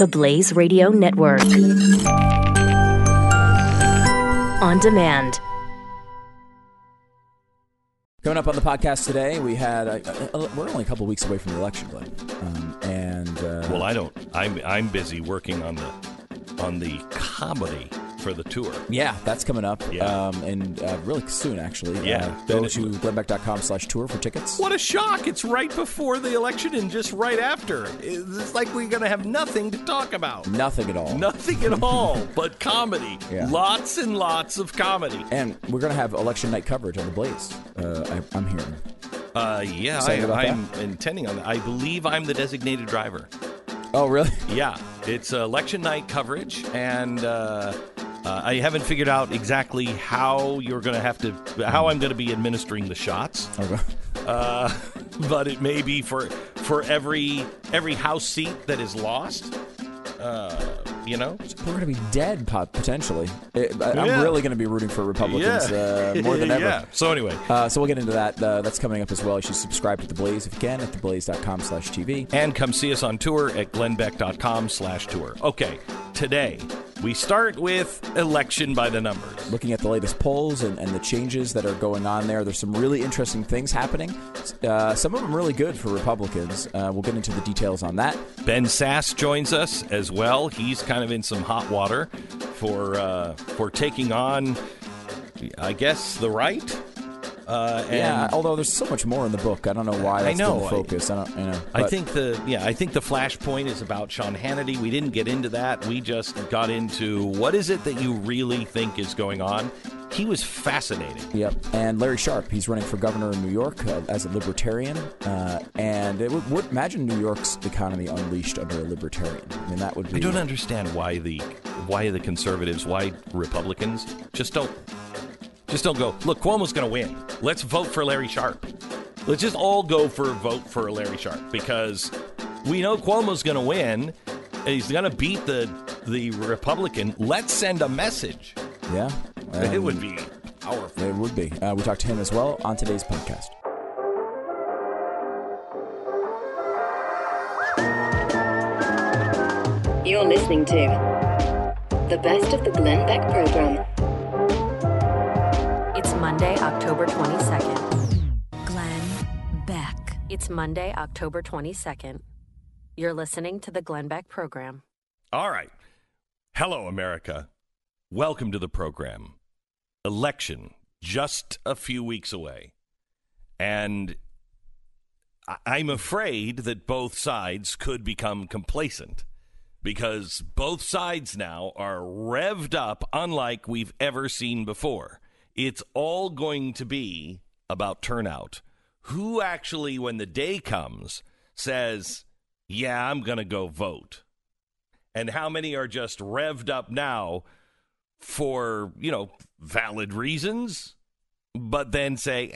The Blaze Radio Network. On demand. Coming up on the podcast today, we had we're only a couple weeks away from the election, Glenn, well, I don't. I'm busy working on the comedy for the tour. Yeah, that's coming up. Yeah. And really soon, actually. Yeah. Go to glennbeck.com/tour for tickets. What a shock! It's right before the election and just right after. It's like we're going to have nothing to talk about. Nothing at all. Nothing at all but comedy. Yeah. Lots and lots of comedy. And we're going to have election night coverage on the Blaze. I'm hearing. I'm intending on that. I believe I'm the designated driver. Oh, really? Yeah, it's election night coverage, and I haven't figured out exactly how I'm going to be administering the shots. Okay. But it may be for every House seat that is lost. We're going to be dead, potentially. I'm really going to be rooting for Republicans more than ever. Yeah. So anyway. So we'll get into that. That's coming up as well. You should subscribe to The Blaze if you can at theblaze.com/TV. And come see us on tour at glennbeck.com/tour. Okay, today we start with election by the numbers. Looking at the latest polls and the changes that are going on there, there's some really interesting things happening. Some of them really good for Republicans. We'll get into the details on that. Ben Sass joins us as well. He's kind of in some hot water for taking on, I guess, the right. Although there's so much more in the book. I don't know why that's been the focus. I think the flashpoint is about Sean Hannity. We didn't get into that. We just got into what is it that you really think is going on. He was fascinating. Yep. And Larry Sharpe, he's running for governor in New York as a libertarian. And it would imagine New York's economy unleashed under a libertarian. I mean, that would be. I don't understand why the conservatives, why Republicans just don't go, look, Cuomo's going to win. Let's vote for Larry Sharpe. Let's just all go for a vote for Larry Sharpe because we know Cuomo's going to win. He's going to beat the Republican. Let's send a message. Yeah. It would be powerful. It would be. We talked to him as well on today's podcast. You're listening to the best of the Glenn Beck program. It's Monday, October 22nd. Glenn Beck. It's Monday, October 22nd. You're listening to the Glenn Beck program. All right. Hello, America. Welcome to the program. Election just a few weeks away. And I'm afraid that both sides could become complacent because both sides now are revved up unlike we've ever seen before. It's all going to be about turnout. Who actually, when the day comes, says, yeah, I'm going to go vote? And how many are just revved up now for, valid reasons, but then say,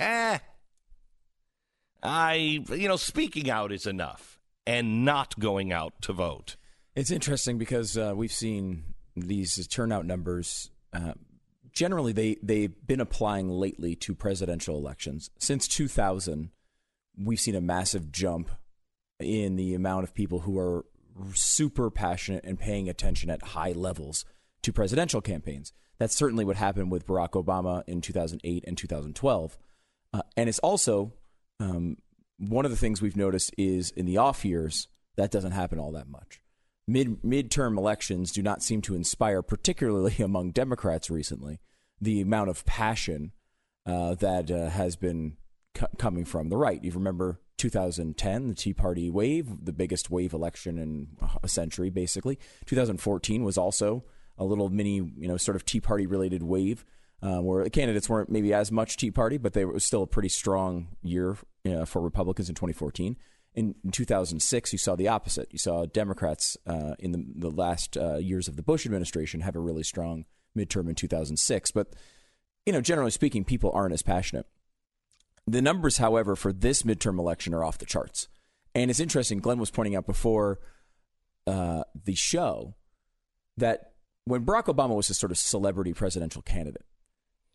speaking out is enough and not going out to vote. It's interesting because we've seen these turnout numbers. Generally, they've been applying lately to presidential elections. Since 2000, we've seen a massive jump in the amount of people who are super passionate and paying attention at high levels to presidential campaigns. That's certainly what happened with Barack Obama in 2008 and 2012. And it's also one of the things we've noticed is in the off years, that doesn't happen all that much. Midterm elections do not seem to inspire, particularly among Democrats recently, the amount of passion that has been coming from the right. You remember 2010, the Tea Party wave, the biggest wave election in a century, basically. 2014 was also a little mini, sort of Tea Party related wave where the candidates weren't maybe as much Tea Party, but it was still a pretty strong year for Republicans in 2014. In 2006, you saw the opposite. You saw Democrats in the last years of the Bush administration have a really strong midterm in 2006. But, generally speaking, people aren't as passionate. The numbers, however, for this midterm election are off the charts. And it's interesting, Glenn was pointing out before the show that when Barack Obama was a sort of celebrity presidential candidate,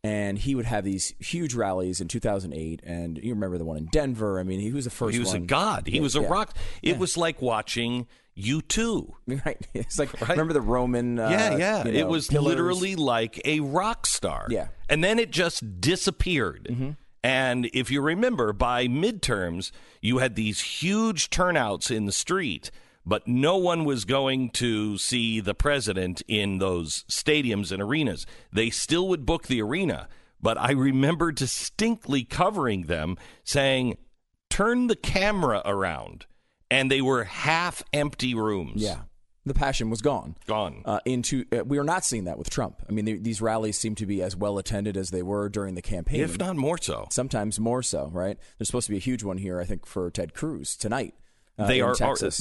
And he would have these huge rallies in 2008, and you remember the one in Denver. I mean, he was the first one. He was a god. He was a rock. It was like watching U2. Right. It's like, remember the Roman it was pillars? literally like a rock star. Yeah. And then it just disappeared. Mm-hmm. And if you remember, by midterms, you had these huge turnouts in the street, but no one was going to see the president in those stadiums and arenas. They still would book the arena, but I remember distinctly covering them saying, turn the camera around. And they were half-empty rooms. Yeah. The passion was gone. Gone. We are not seeing that with Trump. I mean, these rallies seem to be as well attended as they were during the campaign. If not more so. Sometimes more so, right? There's supposed to be a huge one here, I think, for Ted Cruz tonight. They've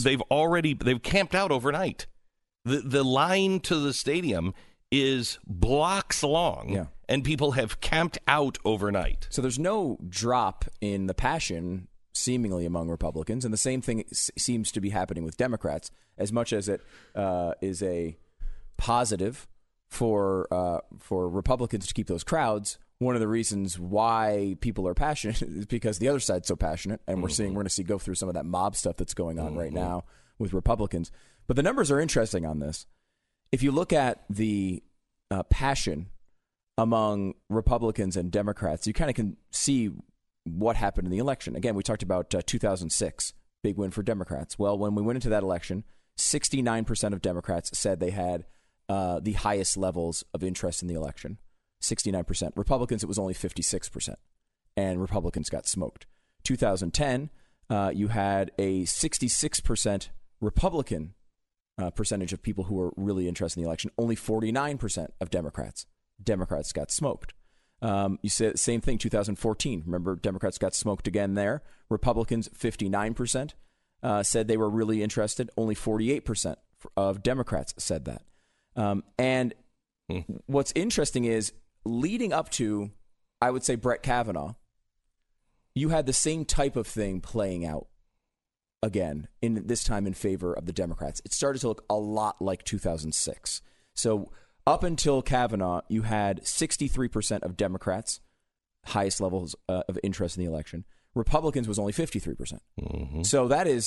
camped out overnight. The line to the stadium is blocks long, and people have camped out overnight. So there's no drop in the passion seemingly among Republicans, and the same thing seems to be happening with Democrats. As much as it is a positive for Republicans to keep those crowds, one of the reasons why people are passionate is because the other side's so passionate, and we're going to go through some of that mob stuff that's going on right now with Republicans. But the numbers are interesting on this. If you look at the passion among Republicans and Democrats, you kind of can see what happened in the election. Again, we talked about 2006, big win for Democrats. Well, when we went into that election, 69% of Democrats said they had the highest levels of interest in the election. 69%. Republicans, it was only 56%, and Republicans got smoked. 2010, you had a 66% Republican percentage of people who were really interested in the election. Only 49% of Democrats got smoked. You say the same thing, 2014. Remember, Democrats got smoked again there. Republicans, 59% said they were really interested. Only 48% of Democrats said that. And what's interesting is, leading up to, I would say, Brett Kavanaugh, you had the same type of thing playing out again, in this time in favor of the Democrats. It started to look a lot like 2006. So up until Kavanaugh, you had 63% of Democrats, highest levels of interest in the election. Republicans was only 53%. Mm-hmm. So that is,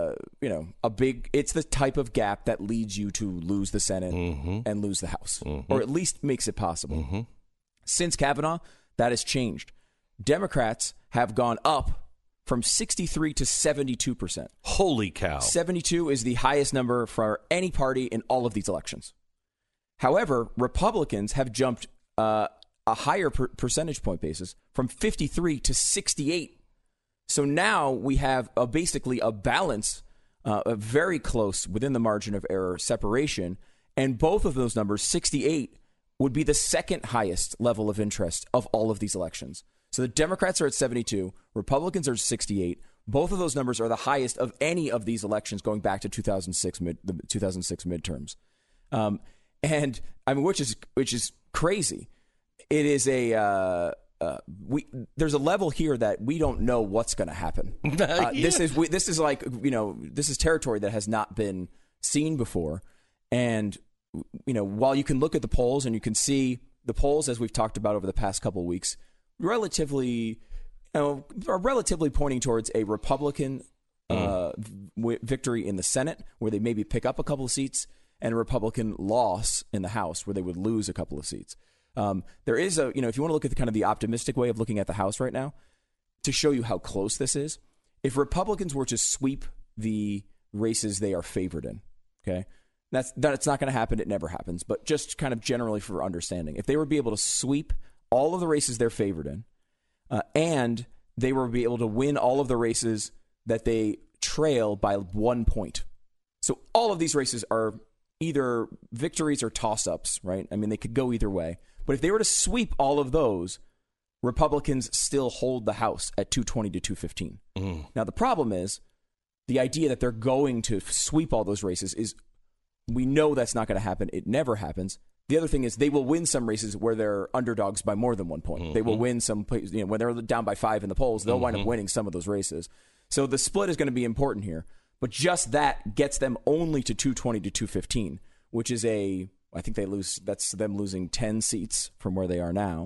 it's the type of gap that leads you to lose the Senate and lose the House, or at least makes it possible. Mm-hmm. Since Kavanaugh, that has changed. Democrats have gone up from 63 to 72%. Holy cow. 72 is the highest number for any party in all of these elections. However, Republicans have jumped a higher percentage point basis from 53 to 68. So now we have basically a balance, a very close within the margin of error separation. And both of those numbers, 68, would be the second highest level of interest of all of these elections. So the Democrats are at 72, Republicans are at 68. Both of those numbers are the highest of any of these elections going back to 2006 midterms. And I mean, which is crazy. It is there's a level here that we don't know what's going to happen. This is territory that has not been seen before. And while you can look at the polls and you can see the polls, as we've talked about over the past couple of weeks, are relatively pointing towards a Republican victory in the Senate, where they maybe pick up a couple of seats, and a Republican loss in the House, where they would lose a couple of seats. There is if you want to look at the optimistic way of looking at the House right now, to show you how close this is, if Republicans were to sweep the races they are favored in, okay, that's not going to happen. It never happens. But just kind of generally for understanding, if they were to be able to sweep all of the races they're favored in, and they were to be able to win all of the races that they trail by 1 point. So all of these races are either victories or toss-ups, right? I mean, they could go either way. But if they were to sweep all of those, Republicans still hold the House at 220 to 215. Now, the problem is the idea that they're going to sweep all those races is, we know that's not going to happen. It never happens. The other thing is, they will win some races where they're underdogs by more than 1 point. They will win some, when they're down by 5 in the polls, they'll wind up winning some of those races. So the split is going to be important here. But just that gets them only to 220 to 215, which is I think they lose, that's them losing 10 seats from where they are now.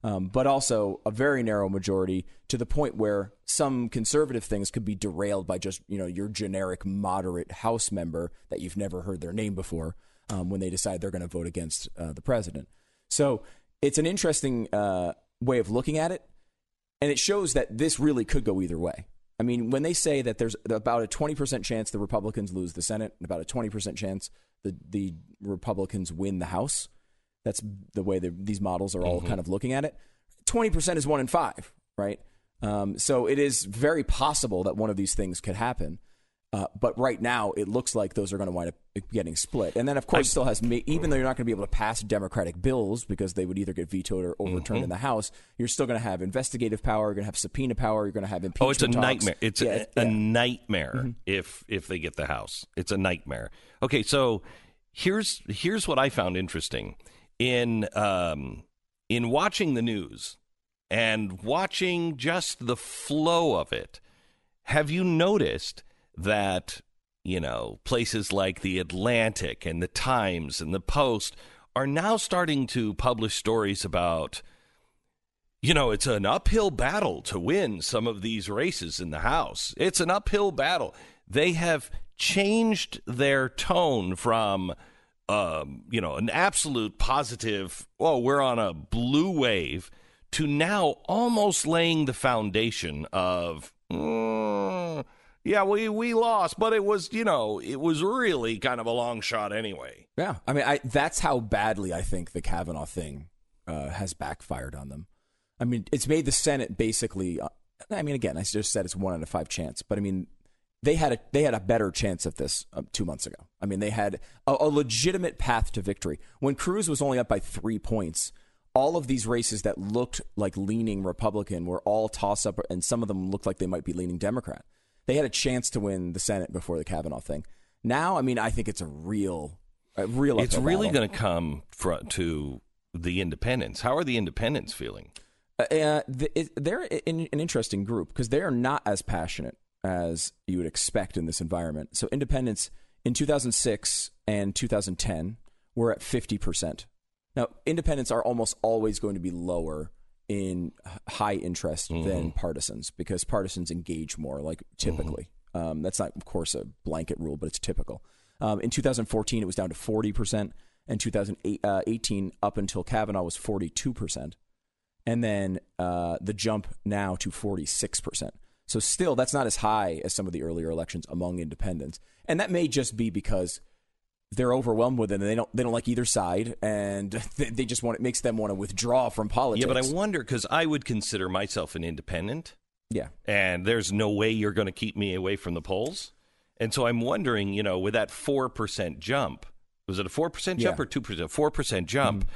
but also a very narrow majority to the point where some conservative things could be derailed by just, your generic moderate House member that you've never heard their name before when they decide they're going to vote against the president. So it's an interesting way of looking at it, and it shows that this really could go either way. I mean, when they say that there's about a 20% chance the Republicans lose the Senate and about a 20% chance the Republicans win the House, that's the way these models are all kind of looking at it. 20% is 1 in 5, right? So it is very possible that one of these things could happen. But right now, it looks like those are going to wind up getting split. And then, of course, still has, even though you're not going to be able to pass Democratic bills because they would either get vetoed or overturned in the House, you're still going to have investigative power, you're going to have subpoena power, you're going to have impeachment. Oh, it's a talks. nightmare. It's a nightmare if they get the House. It's a nightmare. Okay, so here's what I found interesting. In watching the news and watching just the flow of it, have you noticed that, places like The Atlantic and The Times and The Post are now starting to publish stories about, it's an uphill battle to win some of these races in the House. It's an uphill battle. They have changed their tone from, an absolute positive, we're on a blue wave, to now almost laying the foundation of, yeah, we lost, but it was really kind of a long shot anyway. Yeah, I mean, that's how badly I think the Kavanaugh thing has backfired on them. I mean, it's made the Senate basically. Again, I just said it's 1 out of 5 chance, but I mean, they had a better chance of this 2 months ago. I mean, they had a legitimate path to victory. When Cruz was only up by 3 points, all of these races that looked like leaning Republican were all toss-up, and some of them looked like they might be leaning Democrat. They had a chance to win the Senate before the Kavanaugh thing. Now, I mean, I think it's a real. It's really going to come to the independents. How are the independents feeling? They're an interesting group because they are not as passionate as you would expect in this environment. So independents in 2006 and 2010 were at 50%. Now, independents are almost always going to be lower in high interest than partisans because partisans engage more, like typically. That's not, of course, a blanket rule, but it's typical. In 2014, it was down to 40%. In 2018, up until Kavanaugh, was 42%. And then the jump now to 46%. So still, that's not as high as some of the earlier elections among independents. And that may just be because they're overwhelmed with it, and they don't like either side, and they just it makes them want to withdraw from politics. Yeah, but I wonder, because I would consider myself an independent. Yeah. And there's no way you're going to keep me away from the polls. And so I'm wondering, with that 4% jump, was it a 4% jump or 2%? 4% jump.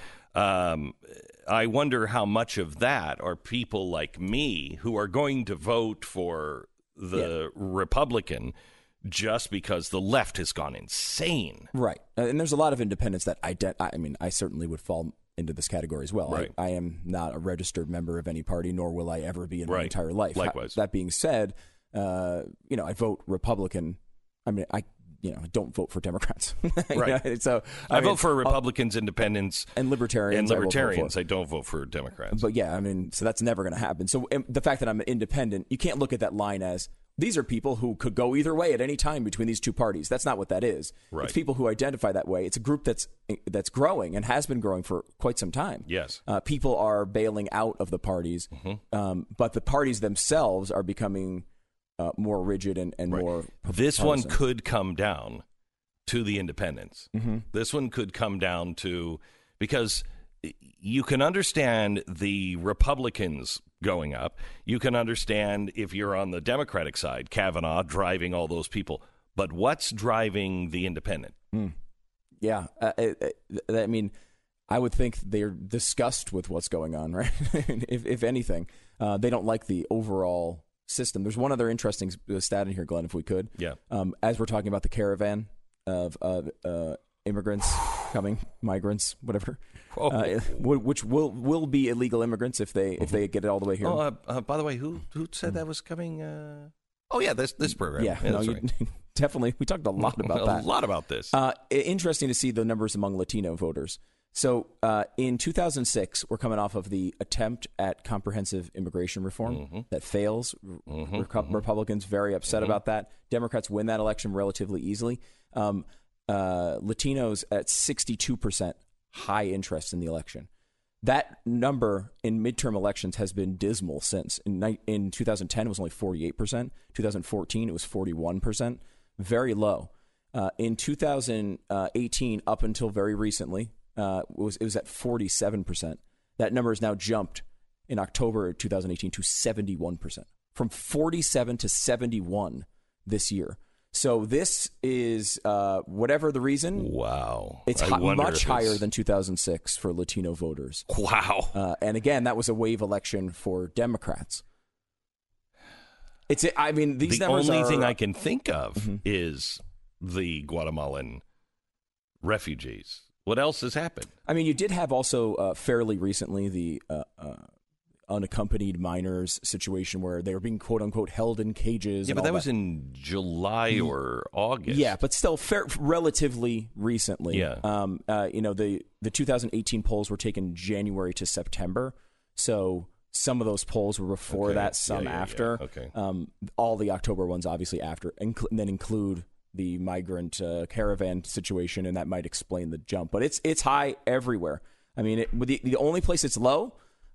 I wonder how much of that are people like me who are going to vote for the Republican just because the left has gone insane. Right. And there's a lot of independents that I certainly would fall into this category as well. Right. I am not a registered member of any party, nor will I ever be in my entire life. Likewise. That being said, I vote Republican. I mean, I don't vote for Democrats. Right. So I vote for Republicans, independents, and libertarians. I don't vote for Democrats. But so that's never going to happen. So the fact that I'm an independent, you can't look at that line as these are people who could go either way at any time between these two parties. That's not what that is. Right. It's people who identify that way. It's a group that's growing and has been growing for quite some time. Yes. People are bailing out of the parties, but the parties themselves are becoming more rigid and more This partisan. one could come down to the independents. This one could come down to, because you can understand the Republicans going up. You can understand if you're on the Democratic side, Kavanaugh driving all those people. But what's driving the independent? Yeah. I mean, I would think they're disgusted with what's going on, right? if anything. They don't like the overall system. There's one other interesting stat in here, Glenn, if we could. Yeah. As we're talking about the caravan of immigrants coming, migrants, whatever, which will be illegal immigrants if they get it all the way here. Oh, by the way, who said that was coming? This program. Yeah, definitely. We talked a lot about that. A lot about this. Interesting to see the numbers among Latino voters. So in 2006, we're coming off of the attempt at comprehensive immigration reform that fails. Republicans very upset about that. Democrats win that election relatively easily. Latinos at 62% high interest in the election. That number in midterm elections has been dismal since. In 2010, it was only 48%. 2014, it was 41%. Very low. In 2018, up until very recently, it was at 47%. That number has now jumped in October 2018 to 71%. From 47 to 71 this year. So this is, whatever the reason, wow, it's much higher than 2006 for Latino voters. Wow. And again, that was a wave election for Democrats. These numbers the only thing I can think of is the Guatemalan refugees. What else has happened? I mean, you did have also fairly recently the unaccompanied minors situation where they were being quote unquote held in cages. Yeah, but that was in July or August. Yeah, but still relatively recently. Yeah. The 2018 polls were taken January to September. So some of those polls were before that, some after. Yeah. Okay. All the October ones obviously after, and then include the migrant caravan situation, and that might explain the jump. But it's high everywhere. I mean, the only place it's low,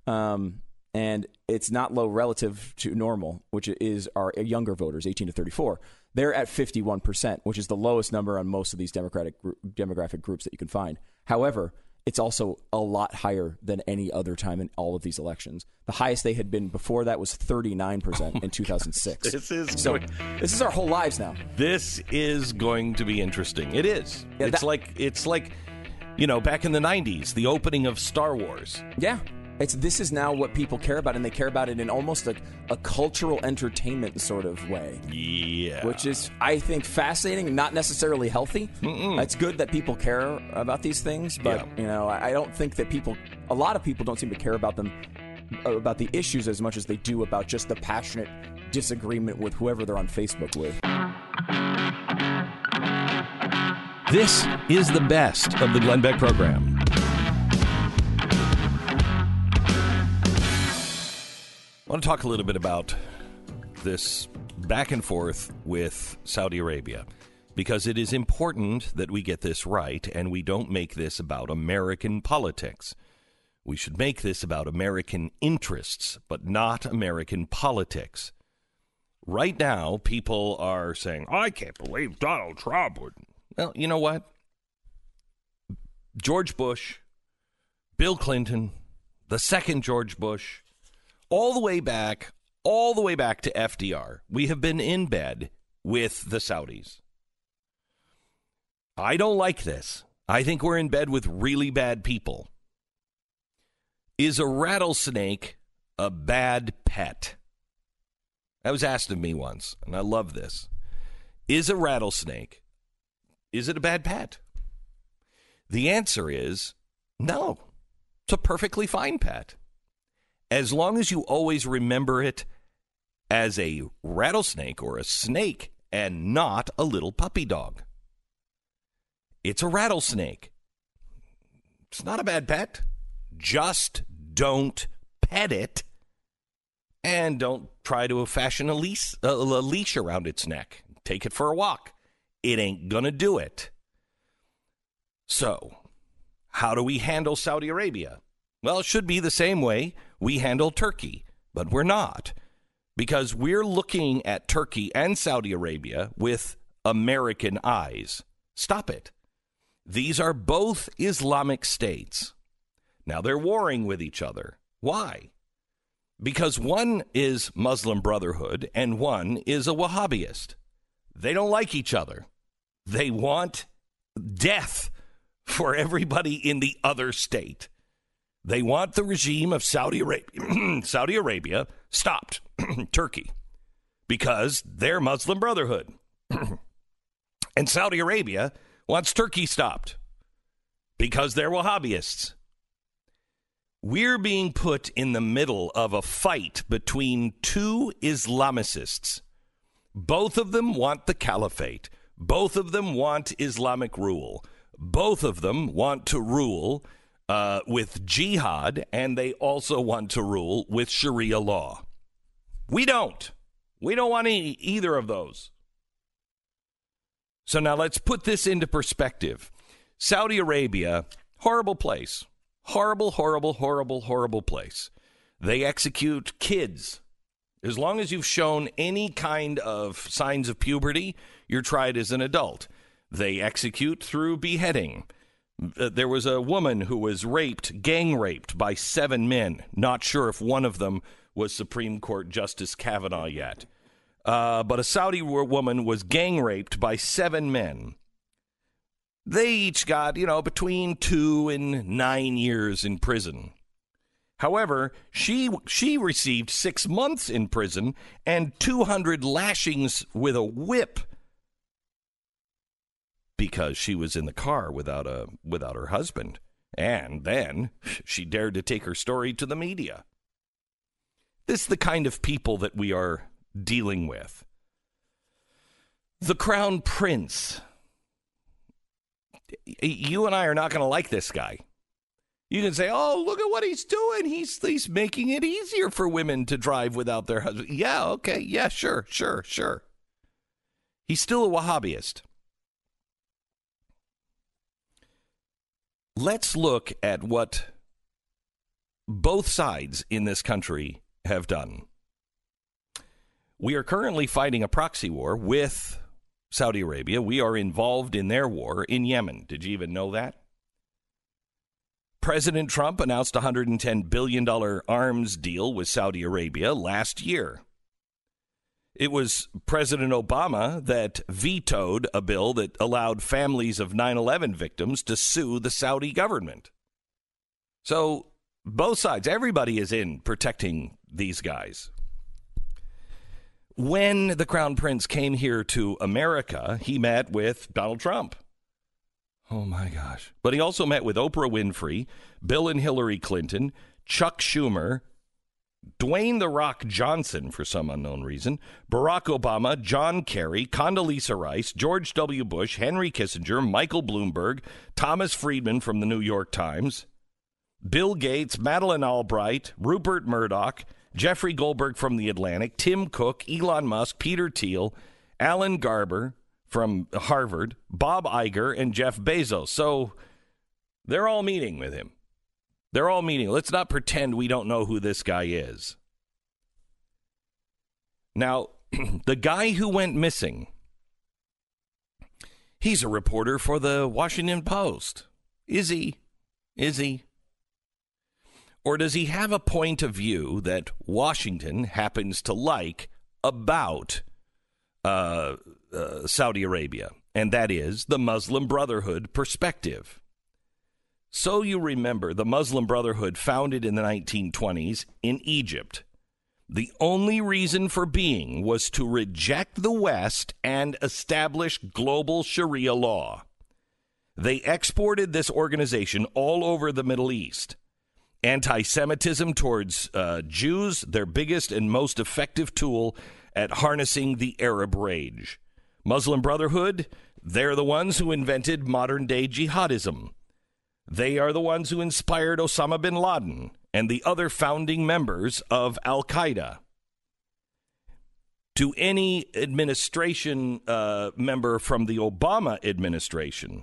and it's not low relative to normal, which is our younger voters, 18 to 34. They're at 51%, which is the lowest number on most of these demographic groups that you can find. However, it's also a lot higher than any other time in all of these elections. The highest they had been before that was 39% in 2006. This is our whole lives now. This is going to be interesting. It is. Yeah, it's like back in the 90s, the opening of Star Wars. Yeah. This is now what people care about, and they care about it in almost a cultural entertainment sort of way. Yeah. Which is, I think, fascinating, not necessarily healthy. It's good that people care about these things, but, I don't think that a lot of people don't seem to care about them, about the issues as much as they do about just the passionate disagreement with whoever they're on Facebook with. This is the best of the Glenn Beck program. I want to talk a little bit about this back and forth with Saudi Arabia, because it is important that we get this right and we don't make this about American politics. We should make this about American interests, but not American politics. Right now, people are saying, I can't believe Donald Trump would. Well, you know what? George Bush, Bill Clinton, the second George Bush, all the way back to FDR, we have been in bed with the Saudis. I don't like this. I think we're in bed with really bad people. Is a rattlesnake a bad pet? That was asked of me once, and I love this. Is a rattlesnake, is it a bad pet? The answer is no. It's a perfectly fine pet. As long as you always remember it as a rattlesnake or a snake and not a little puppy dog. It's a rattlesnake. It's not a bad pet. Just don't pet it and don't try to fashion a leash around its neck. Take it for a walk. It ain't gonna do it. So, how do we handle Saudi Arabia? Well, it should be the same way we handle Turkey, but we're not, because we're looking at Turkey and Saudi Arabia with American eyes. Stop it. These are both Islamic states. Now, they're warring with each other. Why? Because one is Muslim Brotherhood and one is a Wahhabist. They don't like each other. They want death for everybody in the other state. They want the regime of Saudi Arabia stopped, Turkey, because they're Muslim Brotherhood. And Saudi Arabia wants Turkey stopped because they're Wahhabists. We're being put in the middle of a fight between two Islamicists. Both of them want the caliphate. Both of them want Islamic rule. Both of them want to rule with jihad, and they also want to rule with Sharia law. We don't. We don't want either of those. So now let's put this into perspective. Saudi Arabia, horrible place. Horrible, horrible, horrible, horrible place. They execute kids. As long as you've shown any kind of signs of puberty, you're tried as an adult. They execute through beheading. There was a woman who was raped, gang raped by 7 men. Not sure if one of them was Supreme Court Justice Kavanaugh yet. But a Saudi woman was gang raped by 7 men. They each got, between 2 and 9 years in prison. However, she received 6 months in prison and 200 lashings with a whip because she was in the car without her husband. And then she dared to take her story to the media. This is the kind of people that we are dealing with. The Crown Prince. You and I are not going to like this guy. You can say, oh, look at what he's doing. He's making it easier for women to drive without their husband. Yeah, okay. Yeah, sure. He's still a Wahhabist. Let's look at what both sides in this country have done. We are currently fighting a proxy war with Saudi Arabia. We are involved in their war in Yemen. Did you even know that? President Trump announced a $110 billion arms deal with Saudi Arabia last year. It was President Obama that vetoed a bill that allowed families of 9/11 victims to sue the Saudi government. So both sides, everybody is in protecting these guys. When the Crown Prince came here to America, he met with Donald Trump. Oh, my gosh. But he also met with Oprah Winfrey, Bill and Hillary Clinton, Chuck Schumer, Dwayne "The Rock" Johnson, for some unknown reason, Barack Obama, John Kerry, Condoleezza Rice, George W. Bush, Henry Kissinger, Michael Bloomberg, Thomas Friedman from the New York Times, Bill Gates, Madeleine Albright, Rupert Murdoch, Jeffrey Goldberg from The Atlantic, Tim Cook, Elon Musk, Peter Thiel, Alan Garber from Harvard, Bob Iger, and Jeff Bezos. So they're all meeting with him. They're all meeting. Let's not pretend we don't know who this guy is. Now, the guy who went missing, he's a reporter for the Washington Post. Is he? Or does he have a point of view that Washington happens to like about Saudi Arabia? And that is the Muslim Brotherhood perspective. So you remember the Muslim Brotherhood founded in the 1920s in Egypt. The only reason for being was to reject the West and establish global Sharia law. They exported this organization all over the Middle East. Anti-Semitism towards Jews, their biggest and most effective tool at harnessing the Arab rage. Muslim Brotherhood, they're the ones who invented modern-day jihadism. They are the ones who inspired Osama bin Laden and the other founding members of Al-Qaeda. To any administration member from the Obama administration,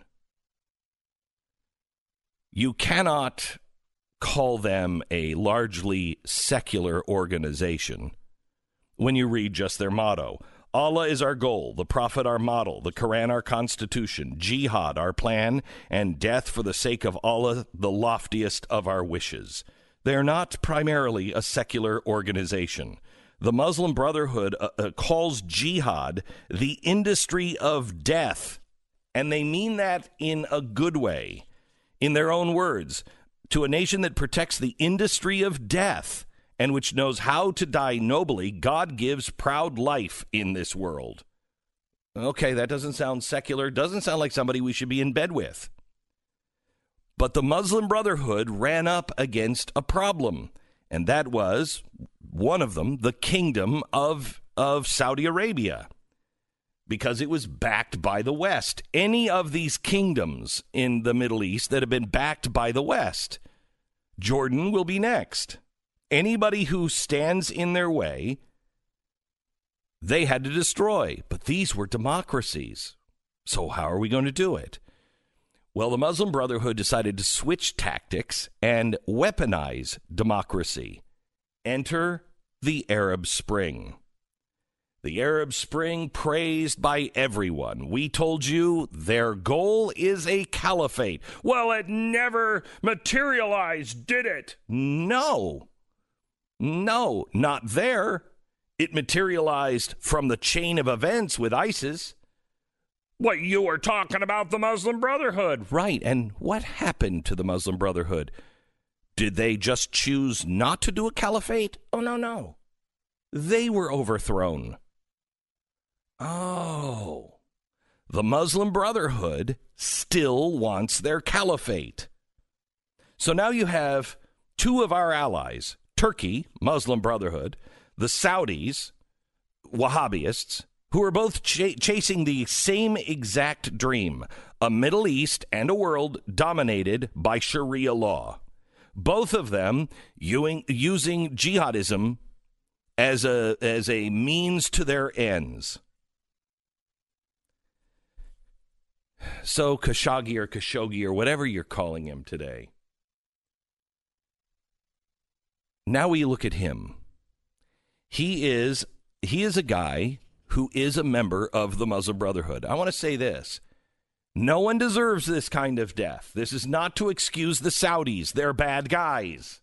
you cannot call them a largely secular organization when you read just their motto. Allah is our goal, the Prophet our model, the Quran our constitution, jihad our plan, and death for the sake of Allah, the loftiest of our wishes. They're not primarily a secular organization. The Muslim Brotherhood calls jihad the industry of death, and they mean that in a good way. In their own words, to a nation that protects the industry of death and which knows how to die nobly, God gives proud life in this world. Okay, that doesn't sound secular. Doesn't sound like somebody we should be in bed with. But the Muslim Brotherhood ran up against a problem, and that was, one of them, the kingdom of Saudi Arabia. because it was backed by the West. Any of these kingdoms in the Middle East that have been backed by the West, Jordan will be next. Anybody who stands in their way, they had to destroy. But these were democracies. So how are we going to do it? Well, the Muslim Brotherhood decided to switch tactics and weaponize democracy. Enter the Arab Spring. The Arab Spring praised by everyone. We told you their goal is a caliphate. Well, it never materialized, did it? No, not there. It materialized from the chain of events with ISIS. What, you were talking about the Muslim Brotherhood. Right, and what happened to the Muslim Brotherhood? Did they just choose not to do a caliphate? Oh, no. They were overthrown. Oh, the Muslim Brotherhood still wants their caliphate. So now you have two of our allies, Turkey, Muslim Brotherhood, the Saudis, Wahhabists, who are both chasing the same exact dream, a Middle East and a world dominated by Sharia law. Both of them using jihadism as a means to their ends. So Khashoggi or whatever you're calling him today. Now we look at him. He is a guy who is a member of the Muslim Brotherhood. I want to say this. No one deserves this kind of death. This is not to excuse the Saudis. They're bad guys.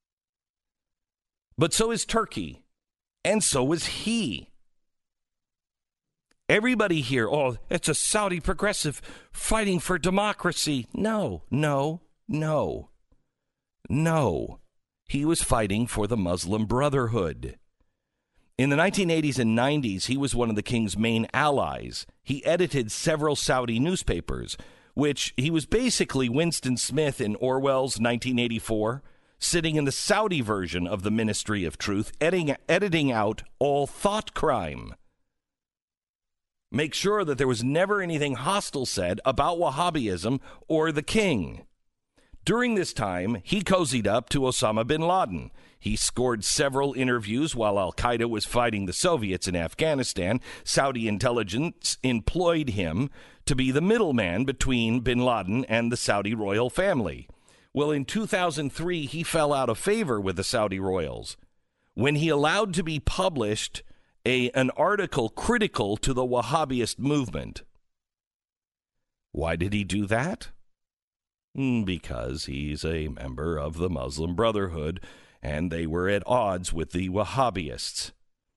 But so is Turkey. And so is he. Everybody here, oh, it's a Saudi progressive fighting for democracy. No. He was fighting for the Muslim Brotherhood. In the 1980s and 90s, he was one of the king's main allies. He edited several Saudi newspapers, which he was basically Winston Smith in Orwell's 1984, sitting in the Saudi version of the Ministry of Truth, editing out all thought crime. Make sure that there was never anything hostile said about Wahhabism or the king. During this time, he cozied up to Osama bin Laden. He scored several interviews while al-Qaeda was fighting the Soviets in Afghanistan. Saudi intelligence employed him to be the middleman between bin Laden and the Saudi royal family. Well, in 2003, he fell out of favor with the Saudi royals when he allowed to be published an article critical to the Wahhabist movement. Why did he do that? Because he's a member of the Muslim Brotherhood, and they were at odds with the Wahhabists.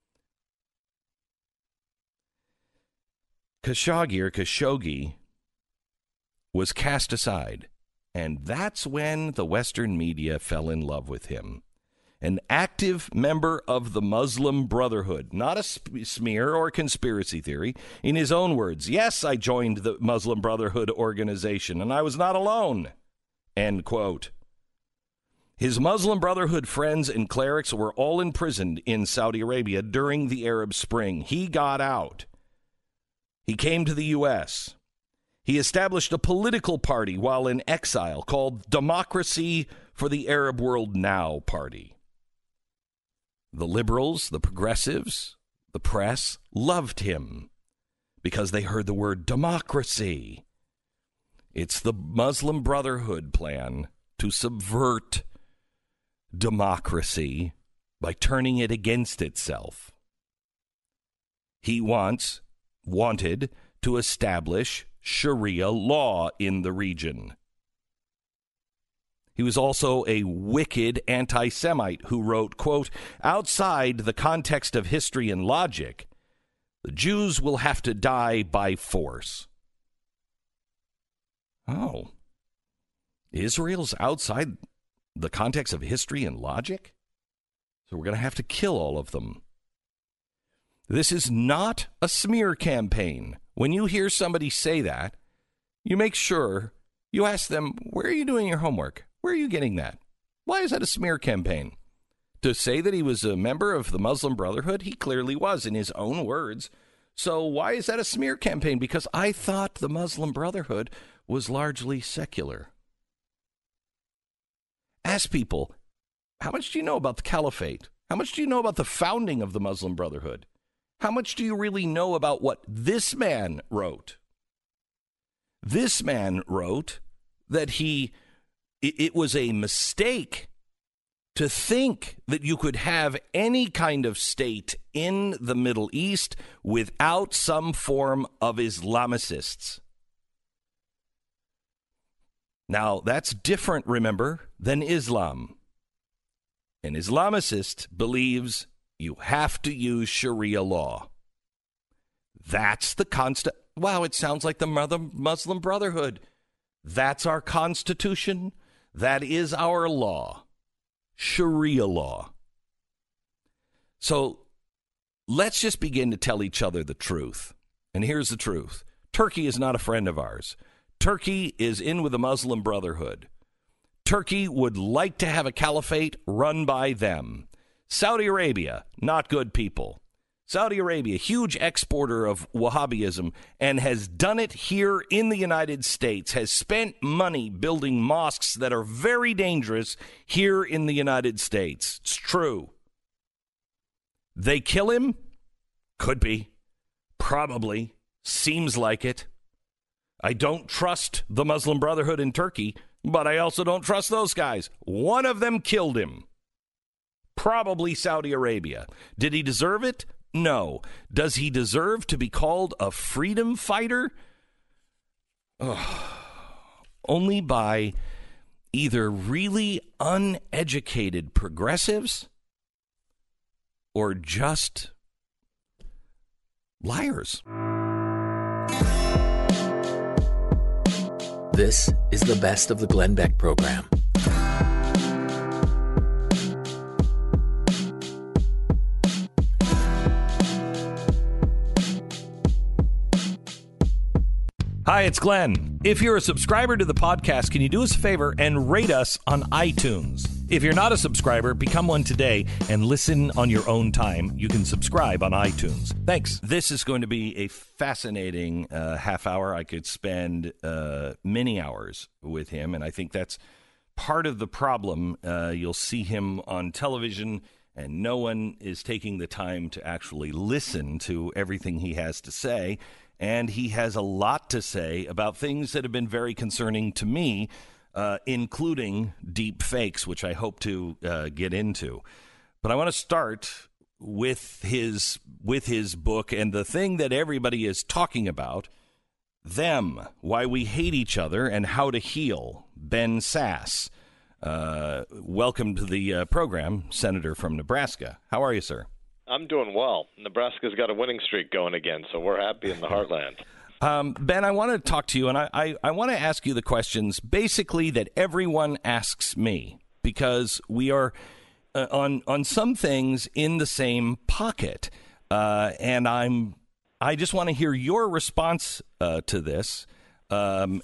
Khashoggi was cast aside, and that's when the Western media fell in love with him. An active member of the Muslim Brotherhood, not a smear or conspiracy theory. In his own words, yes, I joined the Muslim Brotherhood organization, and I was not alone, end quote. His Muslim Brotherhood friends and clerics were all imprisoned in Saudi Arabia during the Arab Spring. He got out. He came to the U.S. He established a political party while in exile called Democracy for the Arab World Now Party. The liberals, the progressives, the press loved him because they heard the word democracy. It's the Muslim Brotherhood plan to subvert democracy by turning it against itself. He wanted to establish Sharia law in the region. He was also a wicked anti-Semite who wrote, quote, outside the context of history and logic, the Jews will have to die by force. Oh, Israel's outside the context of history and logic? So we're going to have to kill all of them. This is not a smear campaign. When you hear somebody say that, you make sure you ask them, where are you doing your homework? Where are you getting that? Why is that a smear campaign? To say that he was a member of the Muslim Brotherhood, he clearly was in his own words. So why is that a smear campaign? Because I thought the Muslim Brotherhood was largely secular. Ask people, how much do you know about the caliphate? How much do you know about the founding of the Muslim Brotherhood? How much do you really know about what this man wrote? This man wrote that it was a mistake to think that you could have any kind of state in the Middle East without some form of Islamicists. Now, that's different, remember, than Islam. An Islamicist believes you have to use Sharia law. That's the Wow, it sounds like the Muslim Brotherhood. That's our constitution. That is our law. Sharia law. So let's just begin to tell each other the truth. And here's the truth. Turkey is not a friend of ours. Turkey is in with the Muslim Brotherhood. Turkey would like to have a caliphate run by them. Saudi Arabia, not good people. Saudi Arabia, huge exporter of Wahhabism, and has done it here in the United States, has spent money building mosques that are very dangerous here in the United States. It's true. They kill him? Could be. Probably. Seems like it. I don't trust the Muslim Brotherhood in Turkey, but I also don't trust those guys. One of them killed him. Probably Saudi Arabia. Did he deserve it? No. Does he deserve to be called a freedom fighter? Only by either really uneducated progressives or just liars. This is the best of the Glenn Beck program. Hi, it's Glenn. If you're a subscriber to the podcast, can you do us a favor and rate us on iTunes? If you're not a subscriber, become one today and listen on your own time. You can subscribe on iTunes. Thanks. This is going to be a fascinating half hour. I could spend many hours with him, and I think that's part of the problem. You'll see him on television, and no one is taking the time to actually listen to everything he has to say. And he has a lot to say about things that have been very concerning to me, including deep fakes, which I hope to get into. But I want to start with his book and the thing that everybody is talking about, Them, Why We Hate Each Other and How to Heal, Ben Sasse. Welcome to the program, Senator from Nebraska. How are you, sir? I'm doing well. Nebraska's got a winning streak going again, so we're happy in the heartland. Ben, I want to talk to you, and I want to ask you the questions basically that everyone asks me, because we are on some things in the same pocket, and I just want to hear your response to this. Some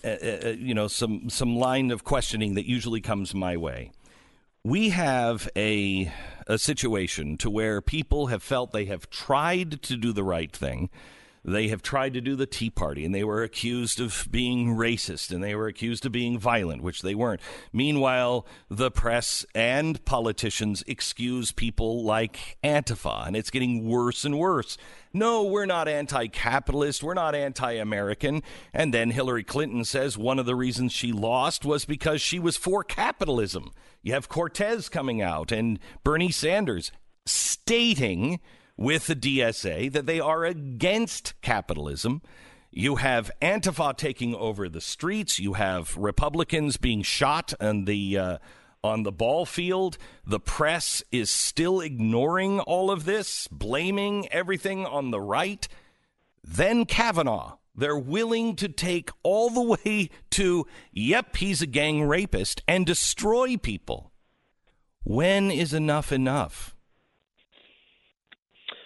line of questioning that usually comes my way. We have a situation to where people have felt they have tried to do the right thing. They have tried to do the Tea Party, and they were accused of being racist, and they were accused of being violent, which they weren't. Meanwhile, the press and politicians excuse people like Antifa, and it's getting worse and worse. No, we're not anti-capitalist. We're not anti-American. And then Hillary Clinton says one of the reasons she lost was because she was for capitalism. You have Cortez coming out and Bernie Sanders stating with the DSA that they are against capitalism. You have Antifa taking over the streets. You have Republicans being shot on the ball field. The press is still ignoring all of this, blaming everything on the right. Then Kavanaugh. They're willing to take all the way to, yep, he's a gang rapist, and destroy people. When is enough enough?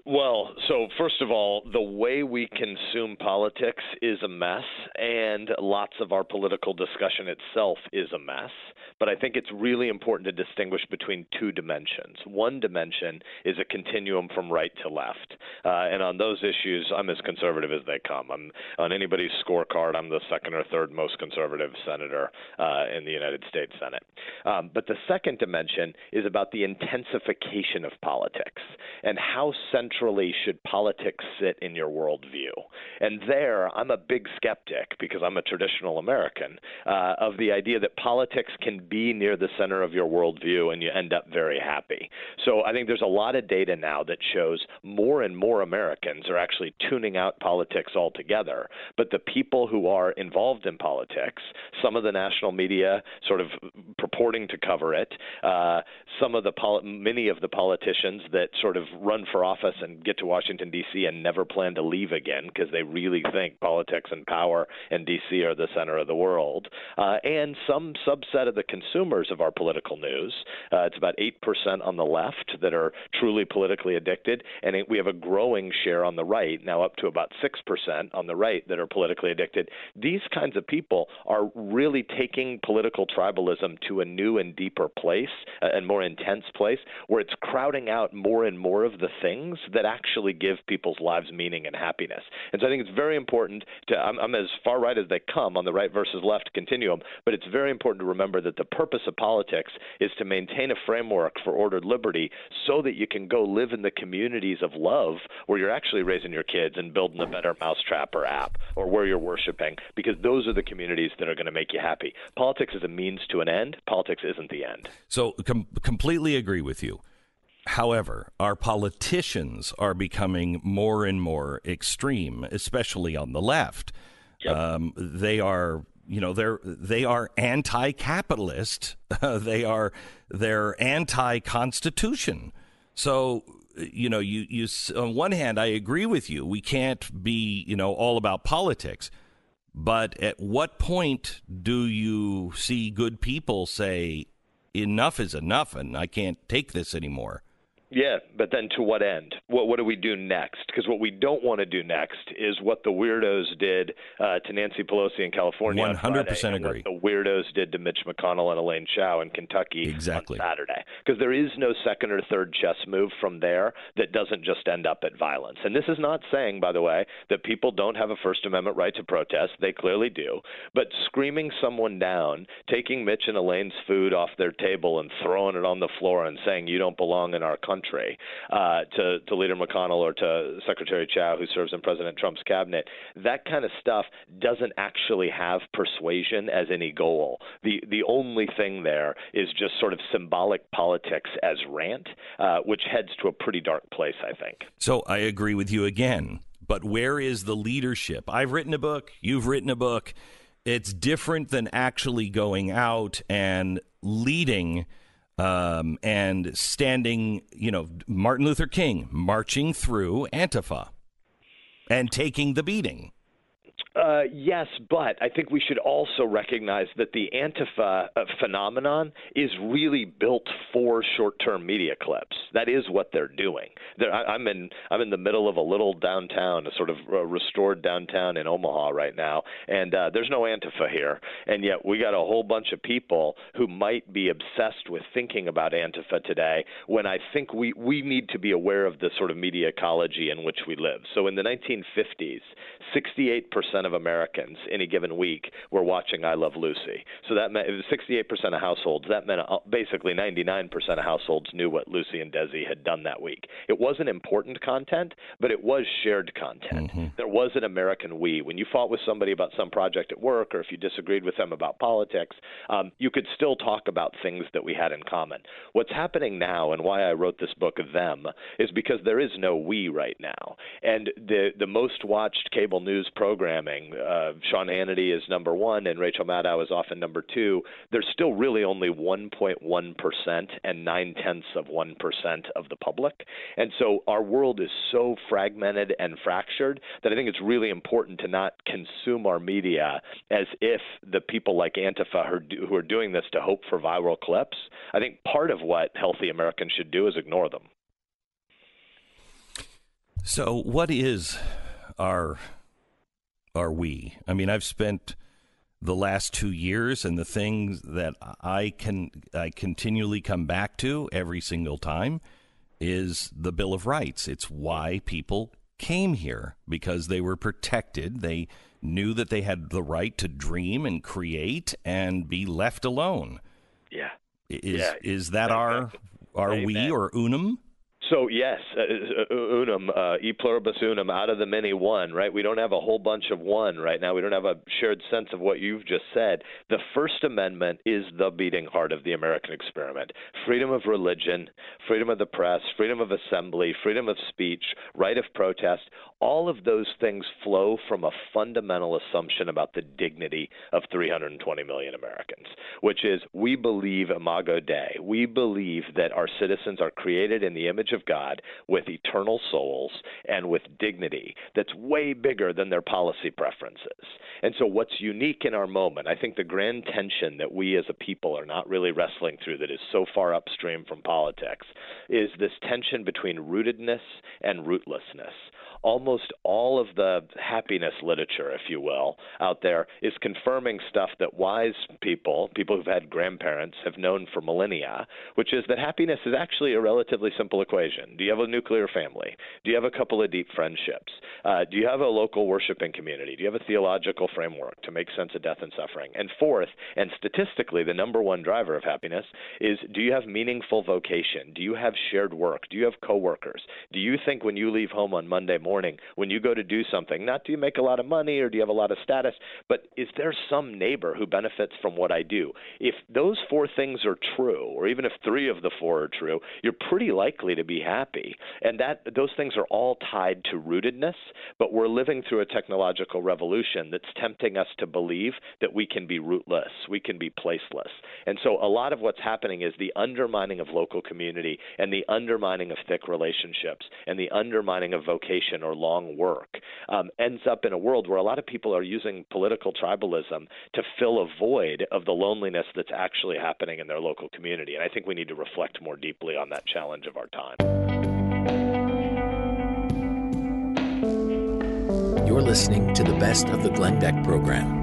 Well, so first of all, the way we consume politics is a mess, and lots of our political discussion itself is a mess. But I think it's really important to distinguish between two dimensions. One dimension is a continuum from right to left. And on those issues, I'm as conservative as they come. On anybody's scorecard, I'm the second or third most conservative senator in the United States Senate. But the second dimension is about the intensification of politics and how centrally should politics sit in your worldview. And there, I'm a big skeptic, because I'm a traditional American, of the idea that politics can be near the center of your worldview and you end up very happy. So I think there's a lot of data now that shows more and more Americans are actually tuning out politics altogether. But the people who are involved in politics, some of the national media sort of purporting to cover it, many of the politicians that sort of run for office and get to Washington, D.C. and never plan to leave again because they really think politics and power in D.C. are the center of the world, and some subset of the consumers of our political news. It's about 8% on the left that are truly politically addicted, and we have a growing share on the right, now up to about 6% on the right that are politically addicted. These kinds of people are really taking political tribalism to a new and deeper place, and more intense place, where it's crowding out more and more of the things that actually give people's lives meaning and happiness. And so I think it's very important I'm as far right as they come on the right versus left continuum, but it's very important to remember that the purpose of politics is to maintain a framework for ordered liberty so that you can go live in the communities of love where you're actually raising your kids and building a better mousetrap or app, or where you're worshiping, because those are the communities that are going to make you happy. Politics is a means to an end. Politics isn't the end. So completely agree with you. However, our politicians are becoming more and more extreme, especially on the left. Yep. They are anti-capitalist. They're anti-constitution. So, you on one hand, I agree with you. We can't be, all about politics. But at what point do you see good people say, enough is enough and I can't take this anymore? Yeah, but then to what end? What do we do next? Because what we don't want to do next is what the weirdos did to Nancy Pelosi in California 100% on Friday, agree. what the weirdos did to Mitch McConnell and Elaine Chao in Kentucky exactly. on Saturday. Because there is no second or third chess move from there that doesn't just end up at violence. And this is not saying, by the way, that people don't have a First Amendment right to protest. They clearly do. But screaming someone down, taking Mitch and Elaine's food off their table and throwing it on the floor and saying you don't belong in our country, to Leader McConnell or to Secretary Chao, who serves in President Trump's cabinet, that kind of stuff doesn't actually have persuasion as any goal. The only thing there is just sort of symbolic politics as rant, which heads to a pretty dark place, I think. So I agree with you again. But where is the leadership? I've written a book. You've written a book. It's different than actually going out and leading and standing, Martin Luther King marching through Antifa and taking the beating. Yes, but I think we should also recognize that the Antifa phenomenon is really built for short-term media clips. That is what they're doing. I'm in the middle of a little downtown, a sort of restored downtown in Omaha right now, and there's no Antifa here. And yet we got a whole bunch of people who might be obsessed with thinking about Antifa today, when I think we need to be aware of the sort of media ecology in which we live. So in the 1950s, 68% of Americans any given week were watching I Love Lucy. So that meant it was 68% of households. That meant basically 99% of households knew what Lucy and Desi had done that week. It wasn't important content, but it was shared content. Mm-hmm. There was an American we. When you fought with somebody about some project at work, or if you disagreed with them about politics, you could still talk about things that we had in common. What's happening now, and why I wrote this book of them, is because there is no we right now. And the most watched cable news programming, Sean Hannity is number one and Rachel Maddow is often number two. There's still really only 1.1% and 0.9% of the public. And so our world is so fragmented and fractured that I think it's really important to not consume our media as if the people like Antifa who are doing this to hope for viral clips. I think part of what healthy Americans should do is ignore them. So what is our we? I mean, I've spent the last 2 years, and the things that I continually come back to every single time is the Bill of Rights. It's why people came here, because they were protected. They knew that they had the right to dream and create and be left alone. Yeah. Is that our we or unum? So, yes, unum, e pluribus unum, out of the many one, right? We don't have a whole bunch of one right now. We don't have a shared sense of what you've just said. The First Amendment is the beating heart of the American experiment. Freedom of religion, freedom of the press, freedom of assembly, freedom of speech, right of protest, all of those things flow from a fundamental assumption about the dignity of 320 million Americans, which is we believe Imago Dei. We believe that our citizens are created in the image of God with eternal souls and with dignity that's way bigger than their policy preferences. And so what's unique in our moment, I think the grand tension that we as a people are not really wrestling through that is so far upstream from politics is this tension between rootedness and rootlessness. Almost all of the happiness literature, if you will, out there is confirming stuff that wise people who've had grandparents, have known for millennia, which is that happiness is actually a relatively simple equation. Do you have a nuclear family? Do you have a couple of deep friendships? Do you have a local worshiping community? Do you have a theological framework to make sense of death and suffering? And fourth, and statistically the number one driver of happiness, is do you have meaningful vocation? Do you have shared work? Do you have coworkers? Do you think when you leave home on Monday morning, when you go to do something, not do you make a lot of money or do you have a lot of status, but is there some neighbor who benefits from what I do? If those four things are true, or even if three of the four are true, you're pretty likely to be happy. And those things are all tied to rootedness, but we're living through a technological revolution that's tempting us to believe that we can be rootless, we can be placeless. And so a lot of what's happening is the undermining of local community and the undermining of thick relationships and the undermining of vocation or long work ends up in a world where a lot of people are using political tribalism to fill a void of the loneliness that's actually happening in their local community. And I think we need to reflect more deeply on that challenge of our time. You're listening to the best of the Glenn Beck program.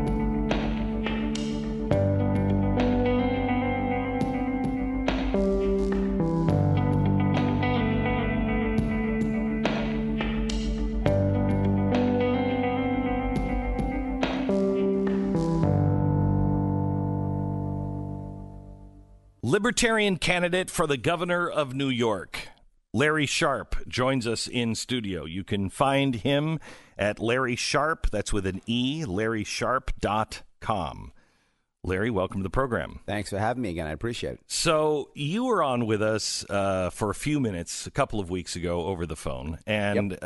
Libertarian candidate for the governor of New York, Larry Sharpe, joins us in studio. You can find him at Larry Sharpe, that's with an E, LarrySharpe.com. Larry, welcome to the program. Thanks for having me again. I appreciate it. So you were on with us for a few minutes a couple of weeks ago over the phone, and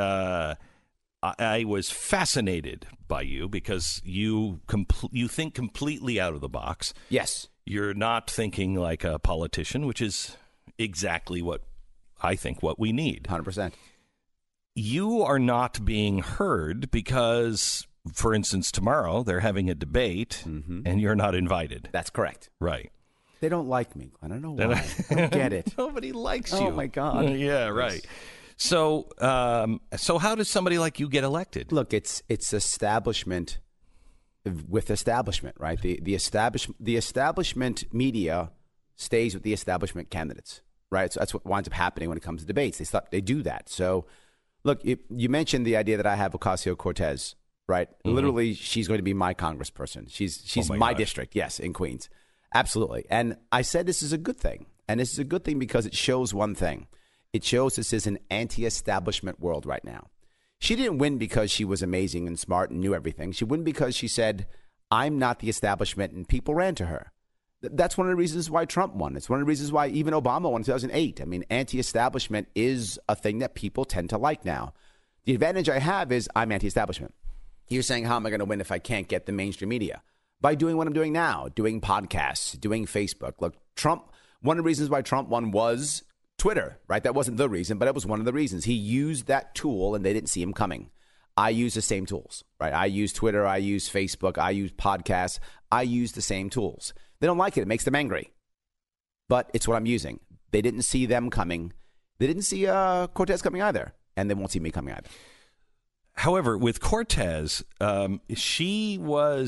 I was fascinated by you because you think completely out of the box. Yes. You're not thinking like a politician, which is exactly what I think what we need. 100%. You are not being heard because, for instance, tomorrow they're having a debate and you're not invited. That's correct. Right. They don't like me. I don't know why. I don't get it. Nobody likes you. Oh, my God. Yeah, right. So how does somebody like you get elected? Look, it's establishment with establishment, right? The establishment media stays with the establishment candidates, right? So that's what winds up happening when it comes to debates. They do that. So, look, you mentioned the idea that I have Ocasio-Cortez, right? Mm-hmm. Literally, she's going to be my congressperson. She's my district, yes, in Queens. Absolutely. And I said this is a good thing. And this is a good thing because it shows one thing. It shows this is an anti-establishment world right now. She didn't win because she was amazing and smart and knew everything. She won because she said, I'm not the establishment, and people ran to her. That's one of the reasons why Trump won. It's one of the reasons why even Obama won in 2008. I mean, anti-establishment is a thing that people tend to like now. The advantage I have is I'm anti-establishment. You're saying, how am I going to win if I can't get the mainstream media? By doing what I'm doing now, doing podcasts, doing Facebook. Look, Trump, one of the reasons why Trump won was Twitter, right? That wasn't the reason, but it was one of the reasons. He used that tool and they didn't see him coming. I use the same tools, right? I use Twitter, I use Facebook, I use podcasts. I use the same tools. They don't like it. It makes them angry. But it's what I'm using. They didn't see them coming. They didn't see Cortez coming either. and they won't see me coming either. However, with Cortez, she's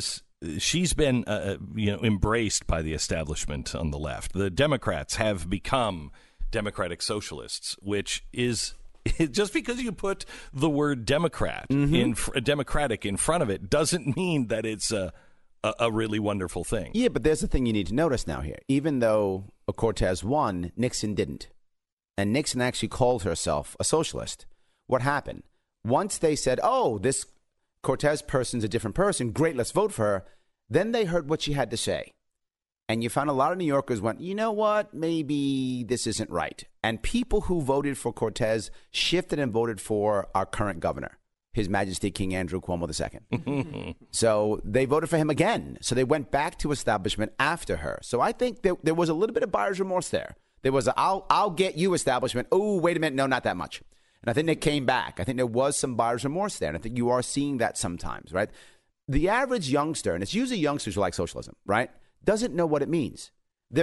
been embraced by the establishment on the left. The Democrats have become democratic socialists, which is just because you put the word Democrat democratic in front of it doesn't mean that it's a really wonderful thing. Yeah, but there's a thing you need to notice now here. Even though Cortez won, Nixon didn't. And Nixon actually called herself a socialist. What happened? Once they said, oh, this Cortez person's a different person, great, let's vote for her, then they heard what she had to say. And you found a lot of New Yorkers went, you know what, maybe this isn't right. And people who voted for Cortez shifted and voted for our current governor, His Majesty King Andrew Cuomo II. So they voted for him again. So they went back to establishment after her. So I think there was a little bit of buyer's remorse there. There was I'll get you establishment. Oh, wait a minute. No, not that much. And I think they came back. I think there was some buyer's remorse there. And I think you are seeing that sometimes, right? The average youngster, and it's usually youngsters who like socialism, right, doesn't know what it means.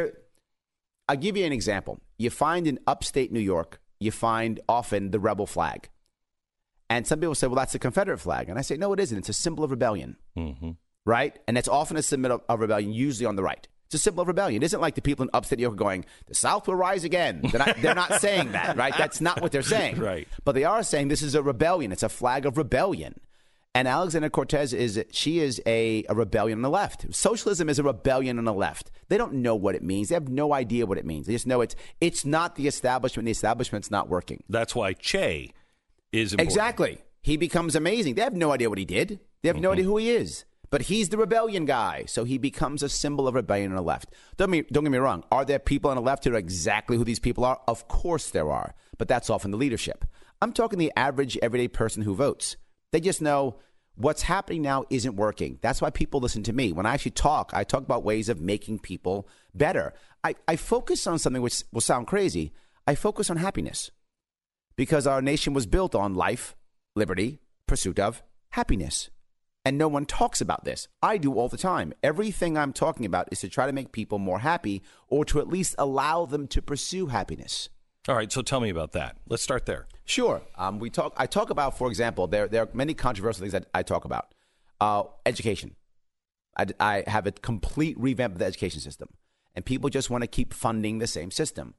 I'll give you an example. You find in upstate New York, you find often the rebel flag. And some people say, well, that's a Confederate flag. And I say, no, it isn't. It's a symbol of rebellion, right? And it's often a symbol of rebellion, usually on the right. It's a symbol of rebellion. It isn't like the people in upstate New York are going, the South will rise again. They're not saying that, right? That's not what they're saying. Right. But they are saying this is a rebellion. It's a flag of rebellion. And Alexandria Cortez is a rebellion on the left. Socialism is a rebellion on the left. They don't know what it means. They have no idea what it means. They just know it's not the establishment. The establishment's not working. That's why Che is important. Exactly. He becomes amazing. They have no idea what he did. They have no idea who he is. But he's the rebellion guy, so he becomes a symbol of rebellion on the left. Don't get me wrong. Are there people on the left who know exactly who these people are? Of course there are. But that's often the leadership. I'm talking the average, everyday person who votes. They just know what's happening now isn't working. That's why people listen to me. When I actually talk, I talk about ways of making people better. I focus on something which will sound crazy. I focus on happiness because our nation was built on life, liberty, pursuit of happiness. And no one talks about this. I do all the time. Everything I'm talking about is to try to make people more happy or to at least allow them to pursue happiness. All right, so tell me about that. Let's start there. Sure. I talk about, for example, there are many controversial things that I talk about. Education. I have a complete revamp of the education system. And people just want to keep funding the same system.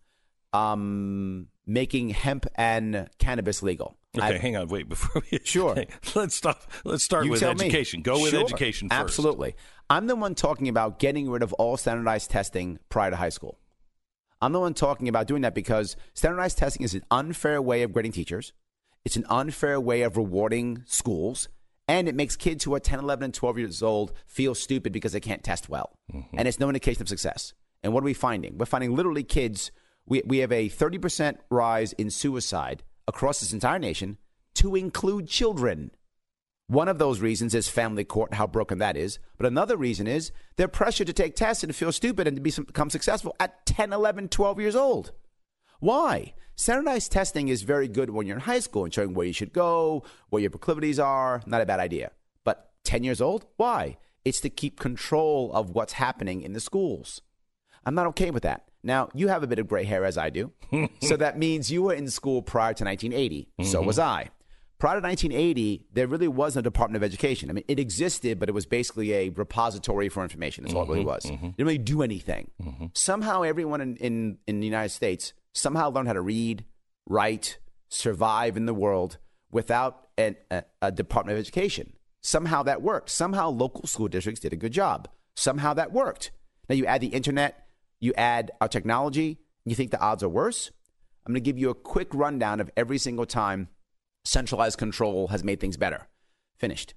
Making hemp and cannabis legal. Okay, hang on, wait before we. Sure. Let's start with education. Go with education first. Absolutely. I'm the one talking about getting rid of all standardized testing prior to high school. I'm the one talking about doing that because standardized testing is an unfair way of grading teachers. It's an unfair way of rewarding schools. And it makes kids who are 10, 11, and 12 years old feel stupid because they can't test well. And it's no indication of success. And what are we finding? We're finding literally kids. We have a 30% rise in suicide across this entire nation to include children. One of those reasons is family court, how broken that is. But another reason is their pressure to take tests and to feel stupid and to become successful at 10, 11, 12 years old. Why? Standardized testing is very good when you're in high school and showing where you should go, where your proclivities are. Not a bad idea. But 10 years old? Why? It's to keep control of what's happening in the schools. I'm not okay with that. Now, you have a bit of gray hair, as I do. So that means you were in school prior to 1980. So was I. Prior to 1980, there really was no Department of Education. I mean, it existed, but it was basically a repository for information. That's all it really was. It didn't really do anything. Somehow everyone in the United States somehow learned how to read, write, survive in the world without a Department of Education. Somehow that worked. Somehow local school districts did a good job. Somehow that worked. Now you add the internet, you add our technology, you think the odds are worse? I'm going to give you a quick rundown of every single time centralized control has made things better. Finished.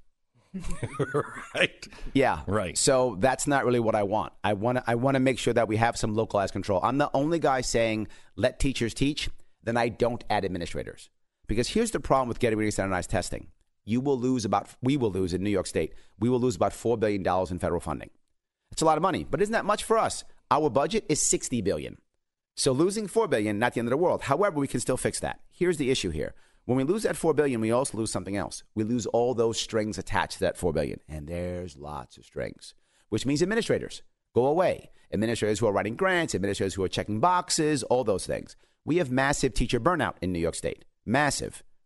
Right. Yeah. Right. So that's not really what I want. I want to make sure that we have some localized control. I'm the only guy saying let teachers teach, then I don't add administrators. Because here's the problem with getting rid of standardized testing. We will lose in New York State, we will lose about $4 billion in federal funding. It's a lot of money, but isn't that much for us? Our budget is $60 billion. So losing $4 billion, not the end of the world. However, we can still fix that. Here's the issue here. When we lose that $4 billion, we also lose something else. We lose all those strings attached to that $4 billion. And there's lots of strings, which means administrators go away. Administrators who are writing grants, administrators who are checking boxes, all those things. We have massive teacher burnout in New York State. Massive.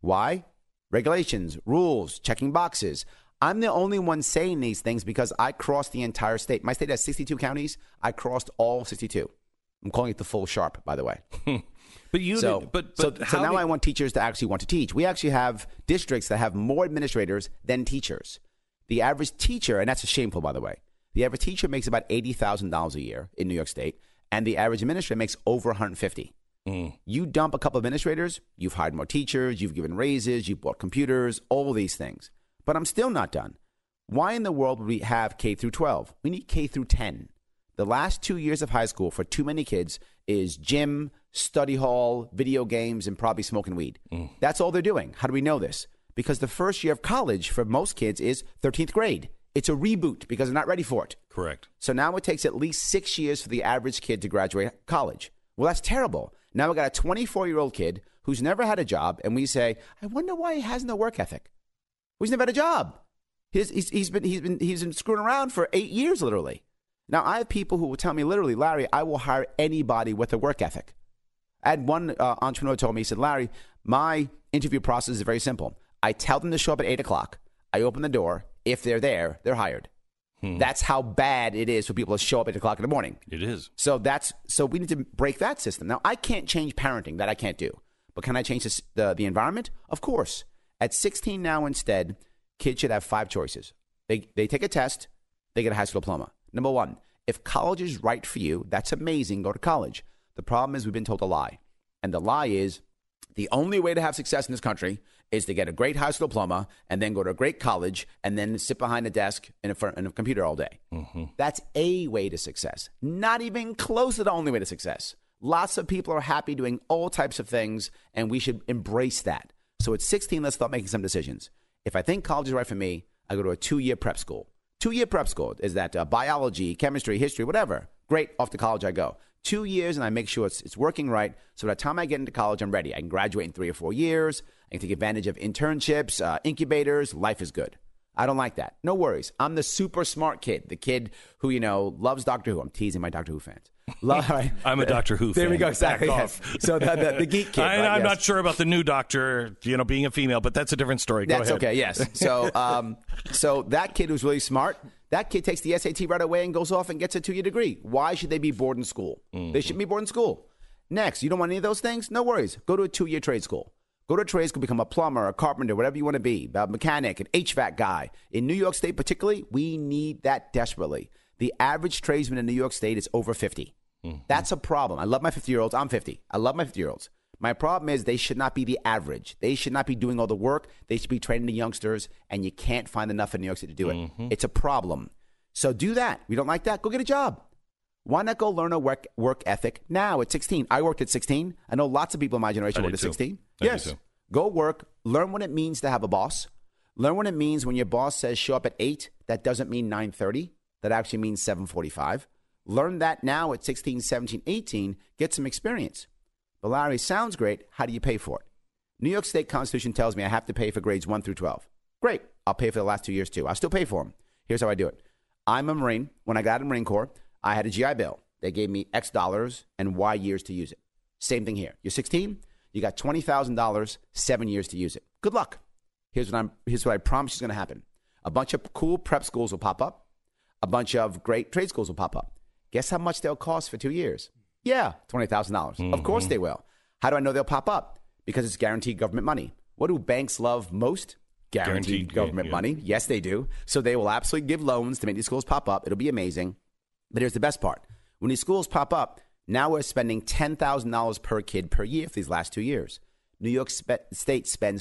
Why? Regulations, rules, checking boxes. I'm the only one saying these things because I crossed the entire state. My state has 62 counties. I crossed all 62. I'm calling it the full sharp, by the way. But you So, did, but so how now did- I want teachers to actually want to teach. We actually have districts that have more administrators than teachers. The average teacher, and that's shameful, by the way, the average teacher makes about $80,000 a year in New York State, and the average administrator makes over $150,000. You dump a couple of administrators, you've hired more teachers, you've given raises, you've bought computers, all these things. But I'm still not done. Why in the world would we have K through 12? We need K through 10. The last 2 years of high school for too many kids is gym, study hall, video games, and probably smoking weed. That's all they're doing. How do we know this? Because the first year of college for most kids is 13th grade. It's a reboot because they're not ready for it. Correct. So now it takes at least 6 years for the average kid to graduate college. Well, that's terrible. Now we got a 24-year-old kid who's never had a job, and we say, I wonder why he has no work ethic. Well, he's never had a job. He's been screwing around for 8 years, literally. Now I have people who will tell me literally, Larry, I will hire anybody with a work ethic. I had one entrepreneur told me, he said, Larry, my interview process is very simple. I tell them to show up at 8 o'clock. I open the door. If they're there, they're hired. That's how bad it is for people to show up at 8 o'clock in the morning. It is. So we need to break that system. Now, I can't change parenting. That I can't do. But can I change the environment? Of course. At 16 now instead, kids should have 5 choices. They take a test. They get a high school diploma. Number 1, if college is right for you, that's amazing. Go to college. The problem is we've been told a lie. And the lie is the only way to have success in this country is to get a great high school diploma and then go to a great college and then sit behind a desk in a computer all day. That's a way to success. Not even close to the only way to success. Lots of people are happy doing all types of things, and we should embrace that. So at 16, let's start making some decisions. If I think college is right for me, I go to a 2-year prep school. 2-year prep school is that biology, chemistry, history, whatever. Great, off to college I go. 2 years, and I make sure it's working right. So by the time I get into college, I'm ready. I can graduate in 3 or 4 years. I can take advantage of internships, incubators. Life is good. I don't like that. No worries. I'm the super smart kid, the kid who, loves Doctor Who. I'm teasing my Doctor Who fans. I'm a Doctor Who fan. There we go. Exactly. Back Yes. off. So the geek kid. right? I'm Yes. not sure about the new Doctor, being a female, but that's a different story. Go That's ahead. okay, yes. So that kid who's really smart, that kid takes the SAT right away and goes off and gets a 2-year degree. Why should they be bored in school? They shouldn't be bored in school. Next, you don't want any of those things? No worries. Go to a 2-year trade school. Go to a trade school, become a plumber, a carpenter, whatever you want to be, a mechanic, an HVAC guy. In New York State particularly, we need that desperately. The average tradesman in New York State is over 50. That's a problem. I love my 50-year-olds. I'm 50. I love my 50-year-olds. My problem is they should not be the average. They should not be doing all the work. They should be training the youngsters, and you can't find enough in New York City to do it. It's a problem. So do that. We don't like that? Go get a job. Why not go learn a work ethic now at 16? I worked at 16. I know lots of people in my generation worked at 16. Yes. Go work. Learn what it means to have a boss. Learn what it means when your boss says show up at 8. That doesn't mean 9:30. That actually means 7:45. Learn that now at 16, 17, 18. Get some experience. But Larry, sounds great. How do you pay for it? New York State Constitution tells me I have to pay for grades 1 through 12. Great. I'll pay for the last 2 years too. I'll still pay for them. Here's how I do it. I'm a Marine. When I got out of the Marine Corps, I had a GI Bill. They gave me X dollars and Y years to use it. Same thing here. You're 16. You got $20,000, 7 years to use it. Good luck. Here's what I promise is going to happen. A bunch of cool prep schools will pop up. A bunch of great trade schools will pop up. Guess how much they'll cost for 2 years? Yeah, $20,000. Of course they will. How do I know they'll pop up? Because it's guaranteed government money. What do banks love most? Guaranteed government money. Yes, they do. So they will absolutely give loans to make these schools pop up. It'll be amazing. But here's the best part. When these schools pop up, now we're spending $10,000 per kid per year for these last 2 years. New York State spends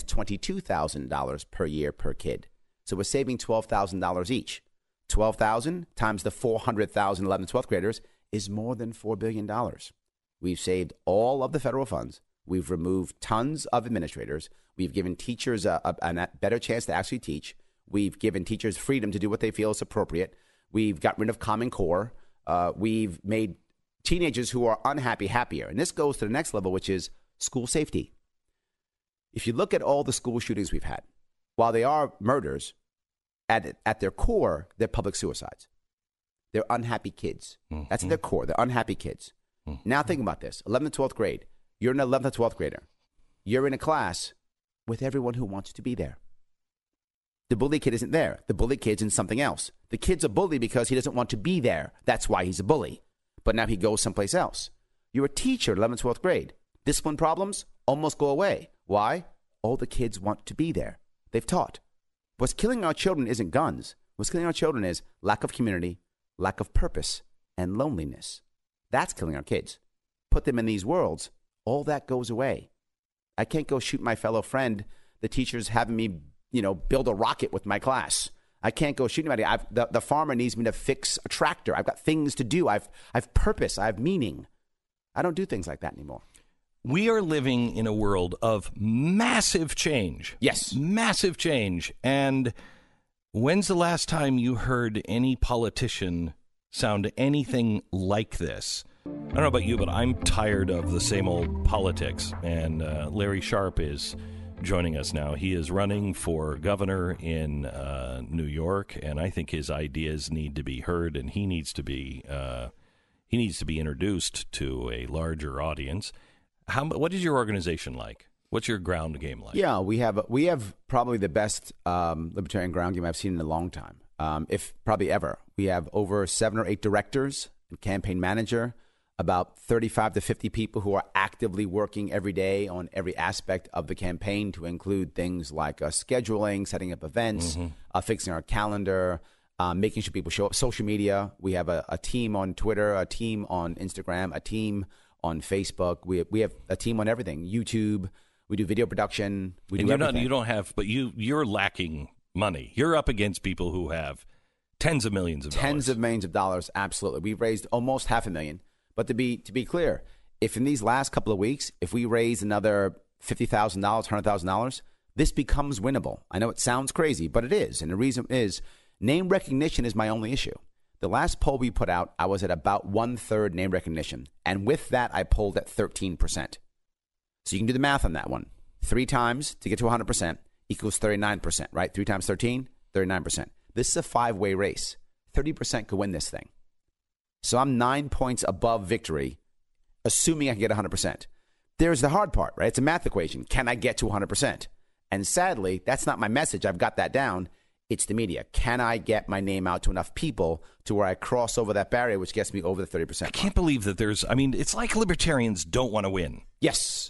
$22,000 per year per kid. So we're saving $12,000 each. $12,000 times the 400,000 11th, 12th graders is more than $4 billion. We've saved all of the federal funds. We've removed tons of administrators. We've given teachers a better chance to actually teach. We've given teachers freedom to do what they feel is appropriate. We've got rid of Common Core. We've made teenagers who are unhappy happier. And this goes to the next level, which is school safety. If you look at all the school shootings we've had, while they are murders, at their core, they're public suicides. They're unhappy kids. That's at their core. They're unhappy kids. Now think about this. 11th, 12th grade. You're an 11th or 12th grader. You're in a class with everyone who wants to be there. The bully kid isn't there. The bully kid's in something else. The kid's a bully because he doesn't want to be there. That's why he's a bully. But now he goes someplace else. You're a teacher, 11th, 12th grade. Discipline problems almost go away. Why? All the kids want to be there. They've taught. What's killing our children isn't guns. What's killing our children is lack of community, lack of purpose, and loneliness. That's killing our kids. Put them in these worlds, all that goes away. I can't go shoot my fellow friend. The teacher's having me, build a rocket with my class. I can't go shoot anybody. The farmer needs me to fix a tractor. I've got things to do. I've purpose. I have meaning. I don't do things like that anymore. We are living in a world of massive change. Yes. Massive change. And when's the last time you heard any politician sound anything like this? I don't know about you, but I'm tired of the same old politics. And Larry Sharpe is joining us now. He is running for governor in New York, and I think his ideas need to be heard, and he needs to be introduced to a larger audience. What is your organization like? What's your ground game like? Yeah, we have probably the best libertarian ground game I've seen in a long time, if probably ever. We have over 7 or 8 directors and campaign manager, about 35 to 50 people who are actively working every day on every aspect of the campaign, to include things like scheduling, setting up events, fixing our calendar, making sure people show up. Social media, we have a team on Twitter, a team on Instagram, a team on Facebook. We have a team on everything. YouTube. We do video production. We do everything. You're lacking money. You're up against people who have tens of millions of dollars. Tens of millions of dollars, absolutely. We've raised almost $500,000. But to be clear, if in these last couple of weeks, if we raise another $50,000, $100,000, this becomes winnable. I know it sounds crazy, but it is. And the reason is name recognition is my only issue. The last poll we put out, I was at about 1/3 name recognition. And with that, I polled at 13%. So you can do the math on that one. 3 times to get to 100% equals 39%, right? 3 times 13, 39%. This is a 5-way race. 30% could win this thing. So I'm 9 points above victory, assuming I can get 100%. There's the hard part, right? It's a math equation. Can I get to 100%? And sadly, that's not my message. I've got that down. It's the media. Can I get my name out to enough people to where I cross over that barrier, which gets me over the 30%? I can't believe that it's like libertarians don't want to win. Yes.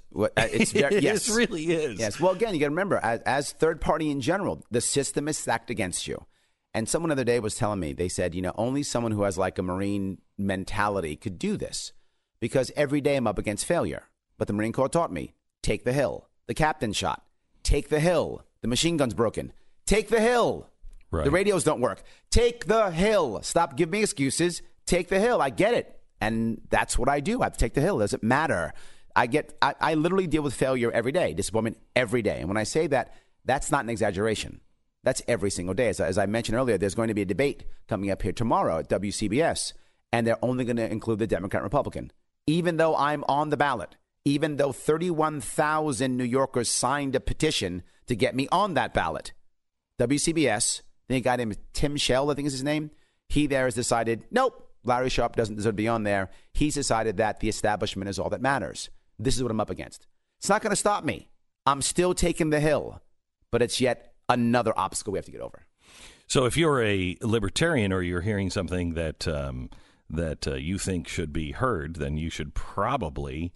Yes. It really is. Yes. Well, again, you got to remember, as third party in general, the system is stacked against you. And someone the other day was telling me, they said, only someone who has like a Marine mentality could do this, because every day I'm up against failure. But the Marine Corps taught me, take the hill. The captain shot. Take the hill. The machine gun's broken. Take the hill. Right. The radios don't work. Take the hill. Stop giving me excuses. Take the hill. I get it. And that's what I do. I have to take the hill. It doesn't matter. I literally deal with failure every day, disappointment every day. And when I say that, that's not an exaggeration. That's every single day. As I mentioned earlier, there's going to be a debate coming up here tomorrow at WCBS, and they're only going to include the Democrat and Republican. Even though I'm on the ballot, even though 31,000 New Yorkers signed a petition to get me on that ballot, WCBS, the guy named Tim Schell, I think is his name, he there has decided, nope, Larry Sharpe doesn't deserve to be on there. He's decided that the establishment is all that matters. This is what I'm up against. It's not going to stop me. I'm still taking the hill, but it's yet another obstacle we have to get over. So if you're a libertarian or you're hearing something that you think should be heard, then you should probably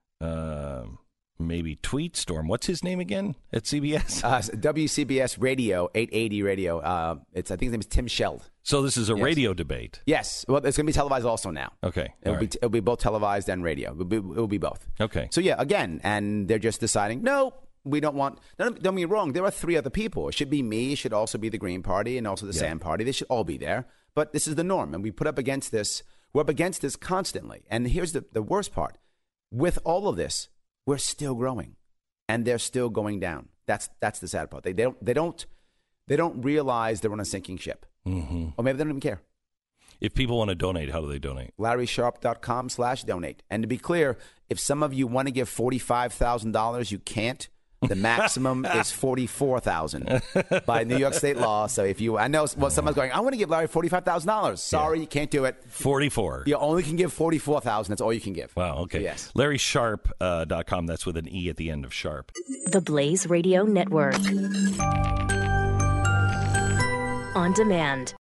maybe tweet Storm. What's his name again at CBS? WCBS Radio, 880 Radio. I think his name is Tim Schell. So this is a radio debate. Yes. Well, it's going to be televised also now. Okay. It'll be both televised and radio. It'll be both. Okay. So, yeah, again, and they're just deciding, no, we don't want – don't get me wrong. There are 3 other people. It should be me. It should also be the Green Party and also the Sand Party. They should all be there. But this is the norm, and we put up against this. We're up against this constantly. And here's the worst part. With all of this, we're still growing, and they're still going down. That's the sad part. They don't realize they're on a sinking ship. Mm-hmm. Or maybe they don't even care. If people want to donate, how do they donate? LarrySharpe.com/donate. And to be clear, if some of you want to give $45,000, you can't. The maximum is $44,000 by New York State law. So I know someone's going, I want to give Larry $45,000. Sorry, you can't do it. 44. You only can give $44,000. That's all you can give. Wow. Okay. Yes. LarrySharpe.com. That's with an E at the end of Sharp. The Blaze Radio Network. On demand.